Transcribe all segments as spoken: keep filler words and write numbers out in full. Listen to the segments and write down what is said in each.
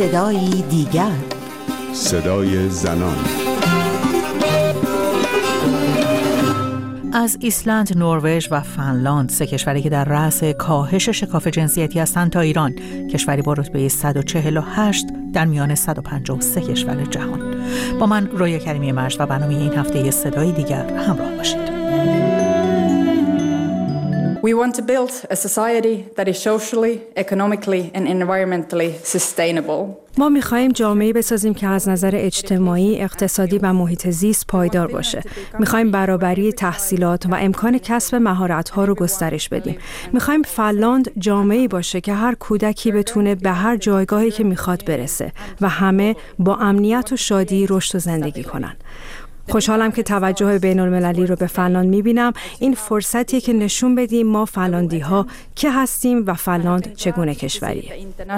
صدای دیگر، صدای زنان. از ایسلند، نروژ و فنلاند، سه کشوری که در رأس کاهش شکاف جنسیتی هستند، تا ایران، کشوری با رتبه صد و چهل و هشت در میان صد و پنجاه و سه کشور جهان. با من رویا کریمی مرج و برنامه این هفته صدای دیگر همراه باشید. We want to build a society that is socially, economically and environmentally sustainable. ما می‌خوایم جامعه‌ای بسازیم که از نظر اجتماعی، اقتصادی و محیط زیست پایدار باشه. می‌خوایم برابری تحصیلات و امکان کسب مهارت‌ها رو گسترش بدیم. می‌خوایم فنلاند جامعه‌ای باشه که هر کودکی بتونه به هر جایگاهی که می‌خواد برسه و همه با امنیت و شادی رشد و زندگی کنن. خوشحالم که توجه بین المللی رو به فنلاند میبینم. این فرصتیه که نشون بدیم ما فنلاندی ها که هستیم و فنلاند چگونه کشوریه.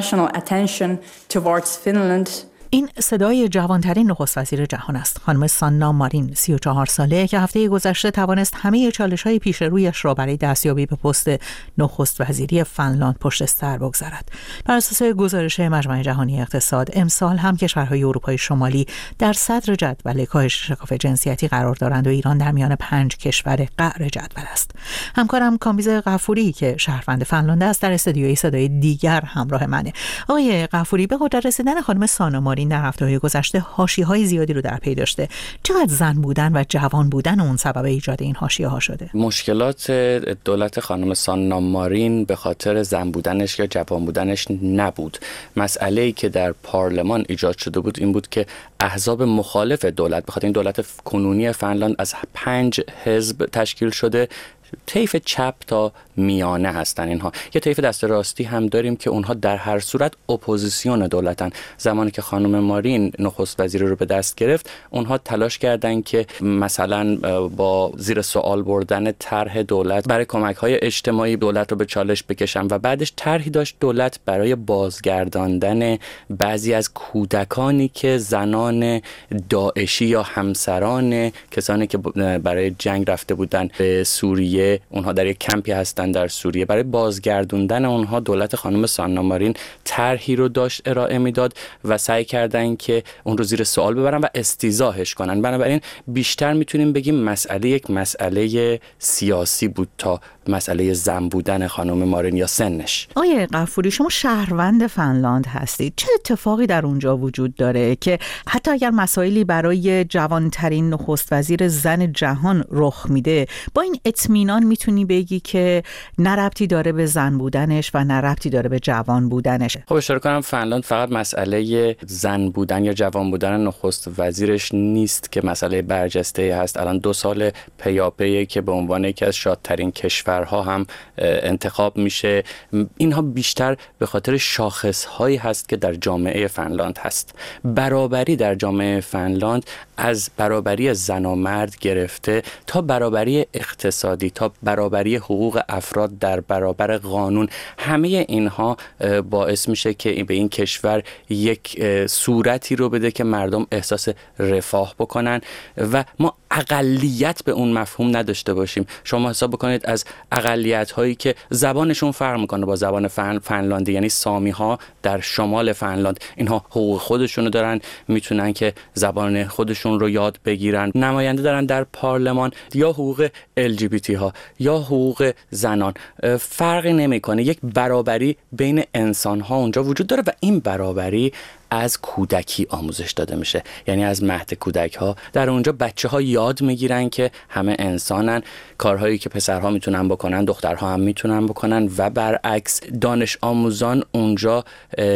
این صدای جوانترین نخست وزیر جهان است، خانم سانا مارین، سی و چهار ساله، که هفته گذشته توانست همه چالش‌های پیش رویش را برای دستیابی به پست نخست وزیری فنلاند پشت سر بگذارد. بر اساس گزارش مجمع جهانی اقتصاد، امسال هم کشورهای اروپای شمالی در صدر جدول کاهش شکاف جنسیتی قرار دارند و ایران در میان پنج کشور قعر جدول است. همکارم کامیز غفوری که شهروند فنلاند است در استودیوی صدای دیگر همراه منه. آقای غفوری، به قدرت رسیدن خانم سانا مارین در هفته‌های گذشته حاشیه‌های زیادی رو در پی داشته. چقدر زن بودن و جوان بودن اون سبب ایجاد این حاشیه‌ها شده؟ مشکلات دولت خانم سانا مارین به خاطر زن بودنش یا جوان بودنش نبود. مسئله‌ای که در پارلمان ایجاد شده بود این بود که احزاب مخالف دولت، به خاطر این دولت کنونی فنلاند از پنج حزب تشکیل شده، طیف چپ تا میانه هستن. اینها یه طیف دست راستی هم داریم که اونها در هر صورت اپوزیسیون دولتن. زمانی که خانم مارین نخست وزیر رو به دست گرفت، اونها تلاش کردن که مثلا با زیر سوال بردن طرح دولت برای کمک‌های اجتماعی دولت رو به چالش بکشن و بعدش طرحی داشت دولت برای بازگرداندن بعضی از کودکانی که زنان داعشی یا همسران کسانی که برای جنگ رفته بودن به سوریه، اونها در یک کمپی هستن در سوریه، برای بازگردوندن اونها دولت خانم سانا مارین طرحی رو داشت ارائه میداد و سعی کردن که اون رو زیر سوال ببرن و استیضاحش کنن. بنابراین بیشتر میتونیم بگیم مسئله یک مسئله سیاسی بود تا مسئله زن بودن خانم مارین یا سنش. آقای غفوری، شما شهروند فنلاند هستید. چه اتفاقی در اونجا وجود داره که حتی اگر مسائلی برای جوانترین نخست وزیر زن جهان رخ میده، با این اطمینان میتونی بگی که نه ربطی داره به زن بودنش و نه ربطی داره به جوان بودنش؟ خب اشاره کنم فنلاند فقط مسئله زن بودن یا جوان بودن نخست وزیرش نیست که مسئله برجسته هست. الان دو سال پیاپیه که به عنوان یکی از شادترین کشورها هم انتخاب میشه. اینها بیشتر به خاطر شاخصهایی هست که در جامعه فنلاند هست. برابری در جامعه فنلاند از برابری زن و مرد گرفته تا برابری اقتصادی، تا برابری حقوق افراد در برابر قانون، همه اینها باعث میشه که به این کشور یک صورتی رو بده که مردم احساس رفاه بکنن و ما اقلیت به اون مفهوم نداشته باشیم. شما حساب بکنید از اقلیت هایی که زبانشون فرق میکنه با زبان فن، فنلاندی، یعنی سامی ها در شمال فنلاند، اینها حقوق خودشونو دارن، میتونن که زبان خودشون رو یاد بگیرن، نماینده دارن در پارلمان، یا حقوق ال جی بی تی ها یا حقوق زنان، فرقی نمیکنه. یک برابری بین انسان ها اونجا وجود داره و این برابری از کودکی آموزش داده میشه. یعنی از مهد کودک ها در اونجا بچه ها یاد میگیرن که همه انسانن، کارهایی که پسرها میتونن بکنن دخترها هم میتونن بکنن و برعکس. دانش آموزان اونجا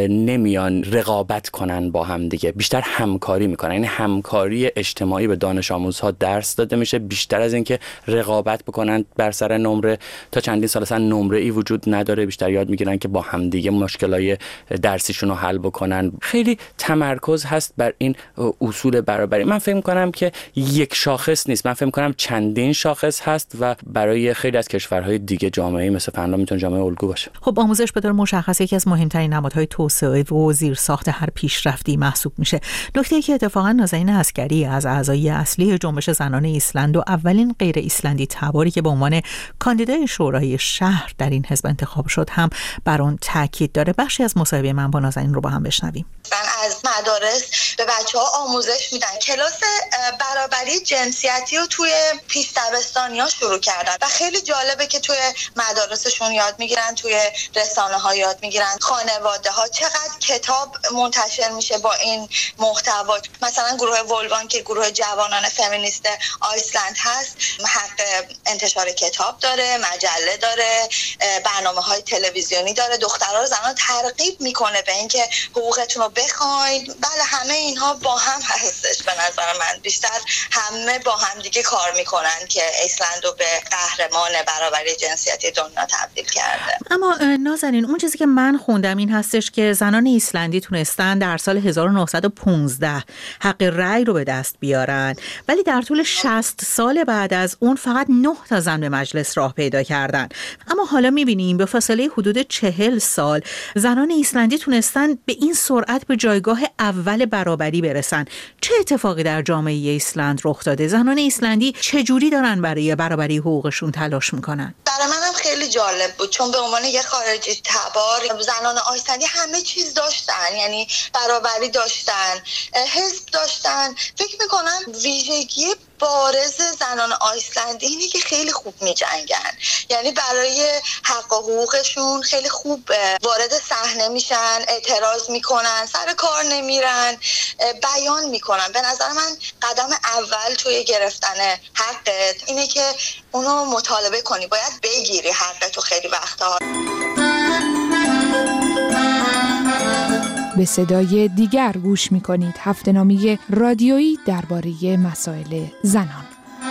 نمیان رقابت کنن با هم دیگه، بیشتر همکاری میکنن. یعنی همکاری اجتماعی به دانش آموزها درس داده میشه، بیشتر از اینکه رقابت بکنن بر سر نمره. تا چندین سال اصلا نمره ای وجود نداره، بیشتر یاد میگیرن که با هم دیگه مشکلای درسیشون رو حل بکنن. خیلی تمرکز هست بر این اصول برابری. من فکر می‌کنم که یک شاخص نیست، من فکر می‌کنم چندین شاخص هست و برای خیلی از کشورهای دیگه جامعه مثل فنلاند میتونه جامعه الگو باشه. خب آموزش به طور مشخص یکی از مهمترین نمادهای توسعه و زیرساخت هر پیشرفتی محسوب میشه. نکته‌ای که اتفاقا نازنین عسکری از اعضای اصلی جنبش زنان ایسلند و اولین غیر ایسلندی تباری که به عنوان کاندیدای شورای شهر در این حزب انتخاب شد هم بر اون تاکید داره. بخشی از مصاحبه من با نازنین رو با هم بشنویم. بر مدارس به بچه‌ها آموزش میدن. کلاس برابری جنسیتی رو توی پیش دبستانی‌ها شروع کردن و خیلی جالبه که توی مدارسشون یاد میگیرن، توی رسانه‌ها یاد میگیرن. خانواده‌ها چقدر کتاب منتشر میشه با این محتوا. مثلا گروه ولگان که گروه جوانان فمینیست آیسلند هست، حق انتشار کتاب داره، مجله داره، برنامه‌های تلویزیونی داره. دخترها رو زنان ترغیب میکنه به اینکه حقوقتون رو بخواید. بله همه اینها با هم هستش. به نظر من بیشتر همه با هم دیگه کار میکنن که ایسلند رو به قهرمان برابری جنسیتی دنیا تبدیل کرده. اما نازنین، اون چیزی که من خوندم این هستش که زنان ایسلندی تونستن در سال هزار و نهصد و پانزده حق رأی رو به دست بیارن، ولی در طول شصت سال بعد از اون فقط نه تا زن به مجلس راه پیدا کردن. اما حالا میبینیم به فاصله حدود چهل سال زنان ایسلندی تونستن به این سرعت به جایگاه اول برابری برسن. چه اتفاقی در جامعه ایسلند رخ داده؟ زنان ایسلندی چجوری دارن برای برابری حقوقشون تلاش میکنن؟ برای منم خیلی جالب بود، چون به عنوان یه خارجی تبار زنان آیسلندی همه چیز داشتن، یعنی برابری داشتن، حزب داشتن. فکر میکنم ویژگی بارز زنان آیسلندی اینه که خیلی خوب می جنگن، یعنی برای حق و حقوقشون خیلی خوب وارد صحنه میشن، اعتراض میکنن، سر کار نمیرن، بیان میکنن. به نظر من قدم اول توی گرفتن حقت اینه که اونو مطالبه کنی، باید بگیری حقتو. خیلی وقتها به صدای دیگر گوش می‌کنید، هفته‌نامه رادیویی درباره مسائل زنان.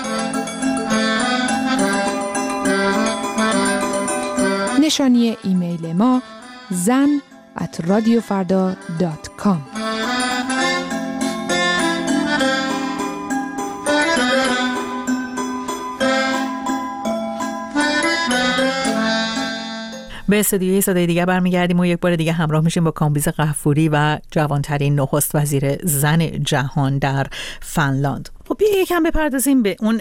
نشانی ایمیل ما زن ات رادیو فردا دات کام. به استودیوی صدای دیگر برمیگردیم و یک بار دیگه همراه میشیم با کامبیز غفوری و جوانترین نخست وزیر زن جهان در فنلاند. خب بیا یکم بپردازیم به اون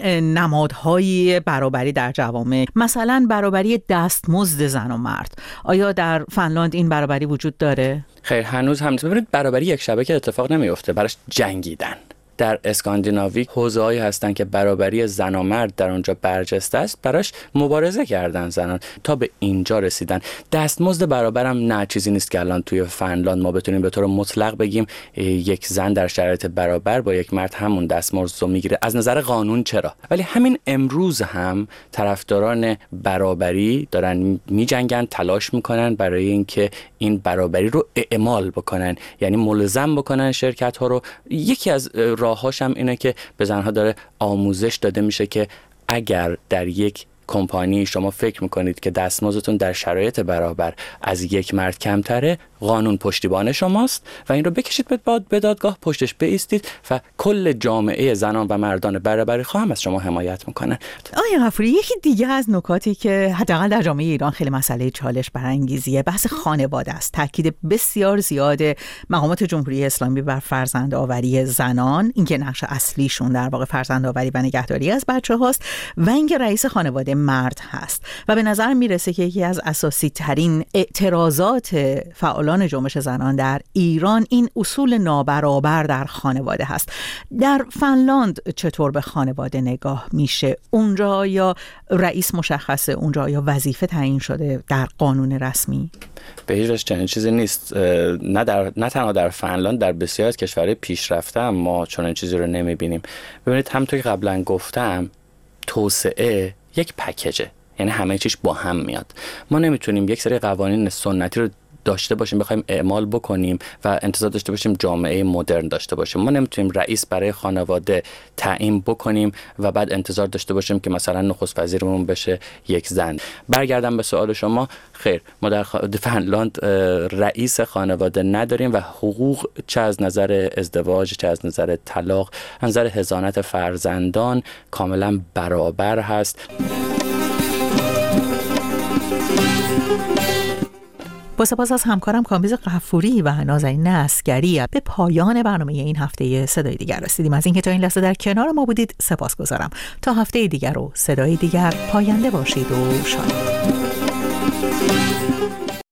نمادهای برابری در جوامع، مثلا برابری دستمزد زن و مرد. آیا در فنلاند این برابری وجود داره؟ خیر، هنوز هم ببینید برابری یک شبه که اتفاق نمیفته، براش جنگیدن. در اسکاندیناوی حوزه‌هایی هستن که برابری زن و مرد در اونجا برجسته است، براش مبارزه کردن زنان تا به اینجا رسیدن. دستمزد برابرم نه چیزی نیست که الان توی فنلاند ما بتونیم به طور مطلق بگیم یک زن در شرایط برابر با یک مرد همون دستمزد رو میگیره. از نظر قانون چرا، ولی همین امروز هم طرفداران برابری دارن میجنگن، تلاش میکنن برای اینکه این برابری رو اعمال بکنن، یعنی ملزم بکنن شرکت ها رو. یکی از راهاش هم اینه که به زنها داره آموزش داده میشه که اگر در یک کمپانی شما فکر میکنید که دستمزدتون در شرایط برابر از یک مرد کمتره، قانون پشتیبان شماست و این رو بکشید به دادگاه، پشتش بایستید و کل جامعه زنان و مردان برابری خواهم از شما حمایت میکنه. آقای غفوری، یکی دیگه از نکاتی که حداقل در جامعه ایران خیلی مسئله چالش برانگیزیه بحث خانواده است. تاکید بسیار زیاد مقامات جمهوری اسلامی بر فرزندآوری زنان، اینکه نقش اصلیشون در واقع فرزندآوری و نگهداری از بچه‌هاست و اینکه رئیس خانواده مرد هست. و به نظر میرسه که یکی از اساسی ترین اعتراضات فعالان جنبش زنان در ایران این اصول نابرابر در خانواده هست. در فنلاند چطور به خانواده نگاه میشه؟ اونجا یا رئیس مشخصه، اونجا یا وظیفه تعیین شده در قانون رسمی؟ به هیچ وجه چنین چیزی نیست. نه در نه تنها در فنلاند، در بسیاری از کشورهای پیشرفته هم ما چنین چیزی رو نمیبینیم. ببینید همونطور که قبلا گفتم، توسعه یک پکیجه، یعنی همه چیش با هم میاد. ما نمیتونیم یک سری قوانین سنتی رو داشته باشیم بخوایم اعمال بکنیم و انتظار داشته باشیم جامعه مدرن داشته باشیم. ما نمیتونیم رئیس برای خانواده تعیین بکنیم و بعد انتظار داشته باشیم که مثلا نخست وزیرمون بشه یک زن. برگردم به سوال شما، خیر، ما در فنلاند رئیس خانواده نداریم و حقوق چه از نظر ازدواج، چه از نظر طلاق، از نظر حضانت فرزندان کاملا برابر هست. با سپاس از همکارم کامبیز غفوری و نازنین عسگری، به پایان برنامه این هفته صدای دیگر رسیدیم. از اینکه تا این لحظه در کنار ما بودید سپاسگزارم. تا هفته دیگر و صدای دیگر، پاینده باشید و شاد.